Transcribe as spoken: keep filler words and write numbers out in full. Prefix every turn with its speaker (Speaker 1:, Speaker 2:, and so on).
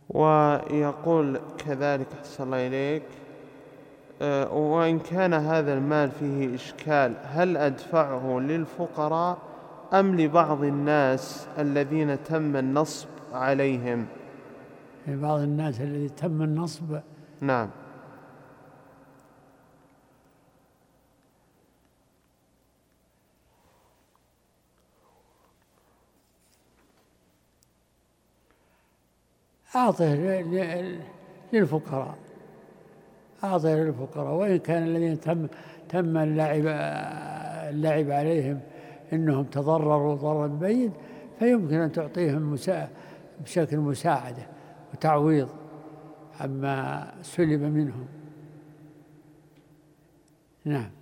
Speaker 1: ويقول كذلك أحسن الله إليك: أه وإن كان هذا المال فيه إشكال هل أدفعه للفقراء أم لبعض الناس الذين تم النصب عليهم؟
Speaker 2: لبعض الناس الذي تم النصب.
Speaker 1: نعم.
Speaker 2: أعطه للفقراء أعطه للفقراء وإن كان الذين تم تم اللعب اللعب عليهم إنهم تضرروا ضررا بين، فيمكن أن تعطيهم بشكل مساعدة وتعويض عما سلب منهم. نعم.